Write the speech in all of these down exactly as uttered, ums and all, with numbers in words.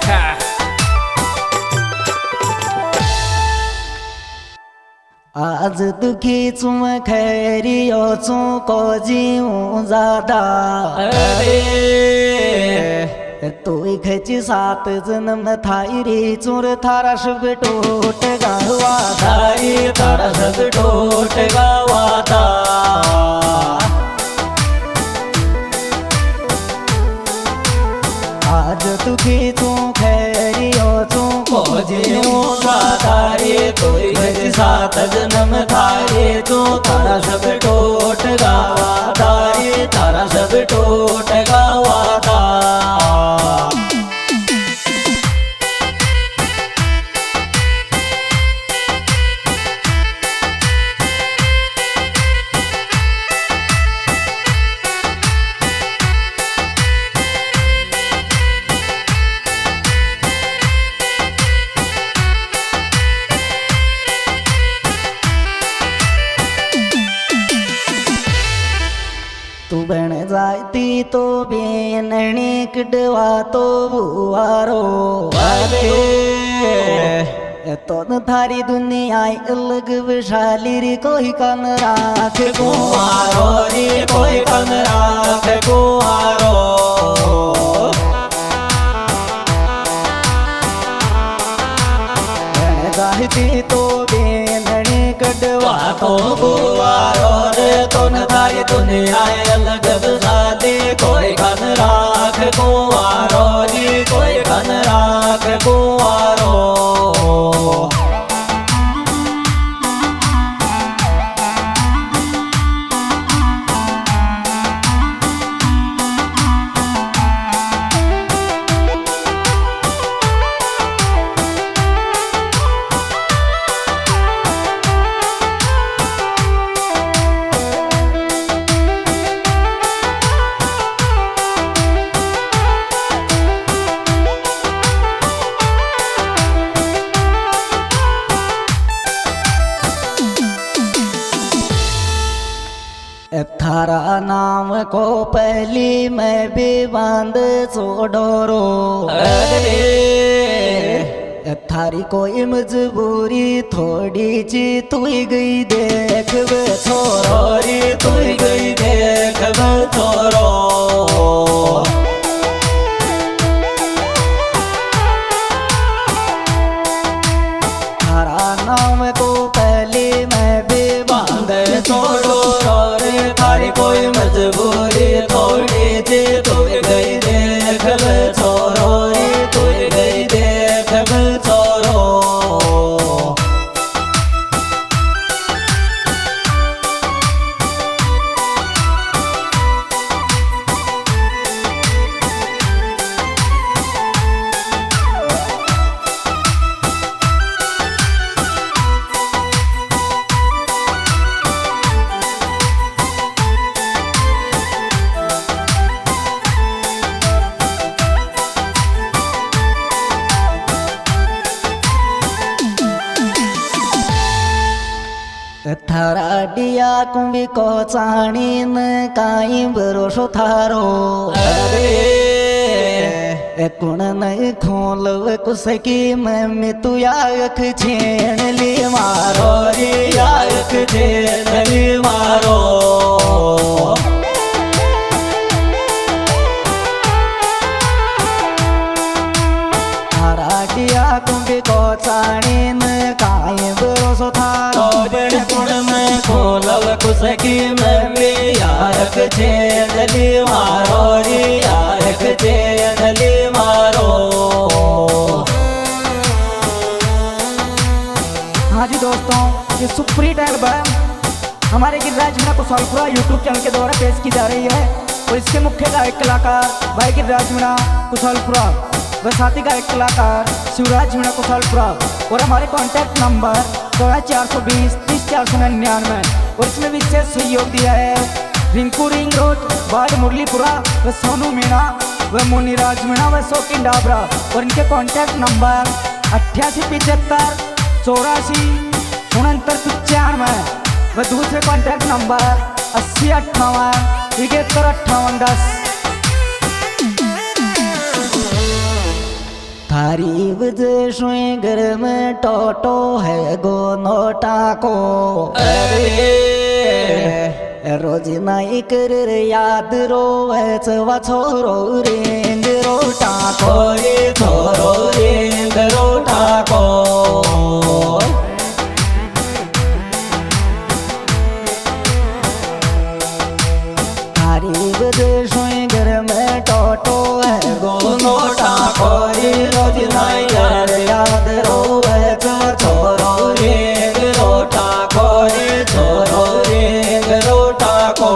आज दुखी चुम खैरियो चू को जीऊं ज्यादा तू खची सात जन्म थाई रे चूर थारा सब टूट गावा थाई थारा सब टूट गावा था। आज दुखी चू खैरियो चू को जीऊं ज्यादा रे तू खची सात जन्म थारे तू थारा सब टूट गावा था रे थारा सब टूट गावा था। तू बन जाती तो बेनणी कटवा तो बुआरो तो न थारी दुनिया अलग विशाली रे कोई कन राख कुआरो रे कोई कन राख कुआरो। बन जाती तो बेनणी कटवा तो बुआरो रे तो न थारी दुनिया अलग विशाली कोई कन राख कुआरो रे कोई कन राख कुआरो। थारा नाम को पहली मैं भी बांध छोड़ो थारी कोई मजबूरी थोड़ी ची तू गई देख वे छोरो रे तू गई देख वे छोरो। थारा नाम को पहली मैं भी बांध छोड़ो थारी कोई मजबूरी थोड़ी थी तू गई देख वे छोरो रे तू गई देख वे छोरो। थारा डिया कुंभी को चाणी न काई भरोसो थारो कुण नहीं खोल कुसकी मैं तू याक छेण ली मारो रे याक छेण ली मारो। थारा डिया कुंभी को चाणी न काई भरोसो थारो कुण में खोलव कुसकी में भी यारक छेदली मारो रे यारक छेदली मारो। हाँ जी दोस्तों, ये सुप्रीट एल्बम हमारे गिरिराज मीणा कुशवालपुरा यूट्यूब चैनल के द्वारा पेश की जा रही है और इसके मुख्य गायक कलाकार भाई गिरिराज मीणा कुशवालपुरा व साथी गायक कलाकार शिवराज मीणा कुशवालपुरा और हमारे कॉन्टैक्ट नंबर सोलह चार सौ बीस तीस चार सौ निन्यानवे और इसमें विशेष सहयोग दिया है Rinku ring road ward Muralipura व सोनू मीणा व मुनिराज मीणा व शौकीन डाबरा और इनके कॉन्टैक्ट नंबर अट्ठासी पिछहत्तर चौरासी उनहत्तर पचानवे व दूसरे कॉन्टैक्ट नंबर अस्सी अट्ठावन इकहत्तर अट्ठावन दस। थारी वजह से घर में टोटो है गो नोटा को अरे रोज नाई कर याद रो है चवा छोरो रेंग रोटा को रे छोरो रेंग रोटा को थारी वजह से घर में टोटो है गो नोटा को रे रोज नाई यार याद रो है चवा छोरो रेंग रोटा को रे छोरो रेंग रोटा को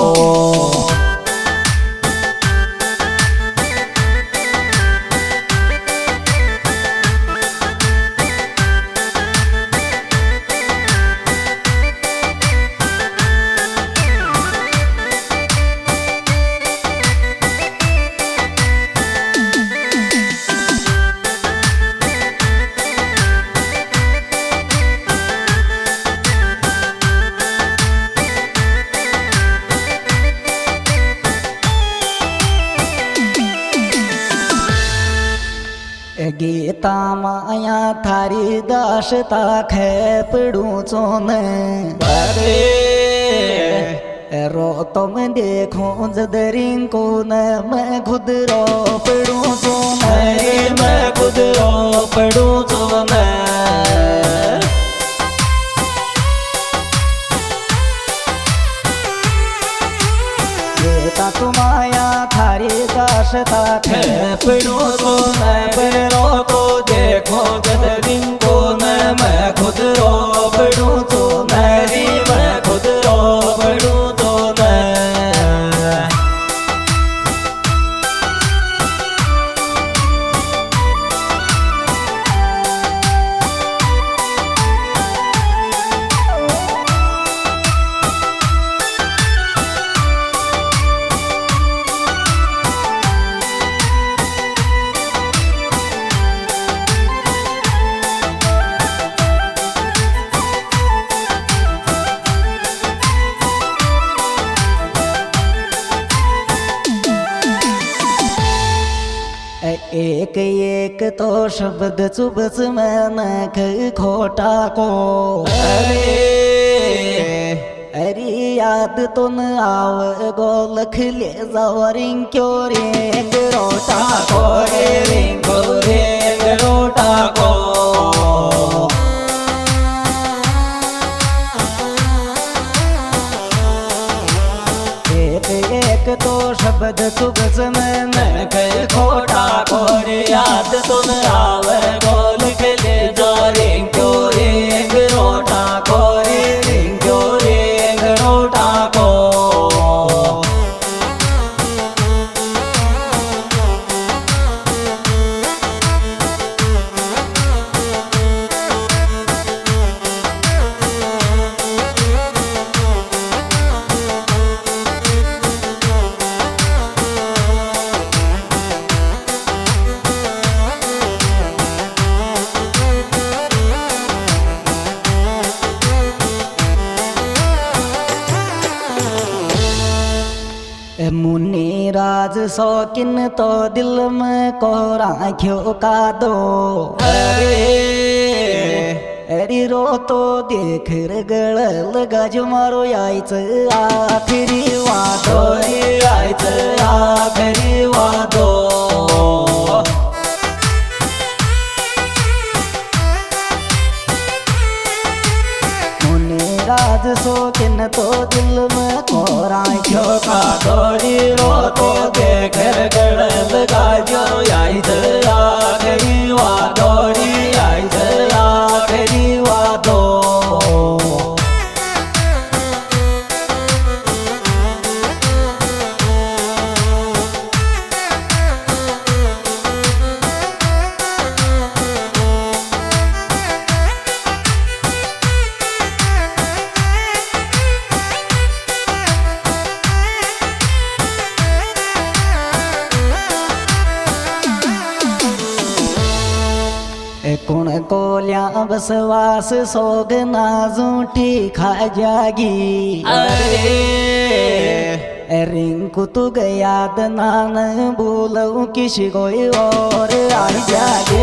गीता माया थारी दासता खे पड़ू चोन अरे रो तुम देखो जदरिंग को न मैं खुद रो पड़ू चोन मैं खुद रो पड़ू चोन गीता तुम्हाया थारी दासता खे पड़ू तो मैं पड़ो को देखो जदरिंग को न मैं खुद रो पड़ू तो मेरी मैं खुद रो पड़ू तो मैं एक एक तो शब्द चुबस में नख खोटा को अरे अरे याद तो न आव गो लख ले जाओ रिंग क्यों रिंग रोटा को रे रिंग रिंग रोटा को एक तो शब्द सुबस में नख खोटा को रे याद तो न आवे बोल के ले जा रिंग क्यों रिंग रोटा को रे रिंग क्यों रिंग रोटा को मुन्नी राज शौकीन तो दिल में को राख्यो का दो अरे अरे रो तो देख रे गळ लगा जो मारो यायच आखरी वादो रे यायच आखरी वादो राज शौकीन तो दिल में कोरा क्यों का डोरी रो तो देख गड़ लगा जो आई जरा गई वा डोरी आई जरा गई वा दो कुण कोल्या बसवास सोग ना जूठी खा जागी अरे रिंकू तू गयाद नान बोलऊ किसी कोई और आई जागे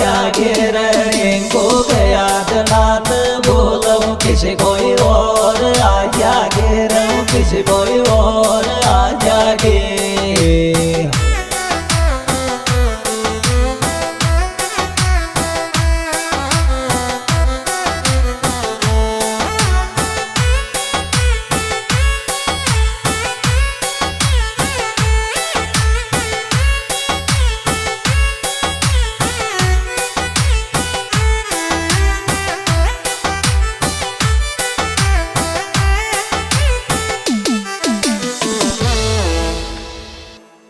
गे रे को गया नाथ बोलूं किसी कोई और आ गे रे किसी कोई और आ गे।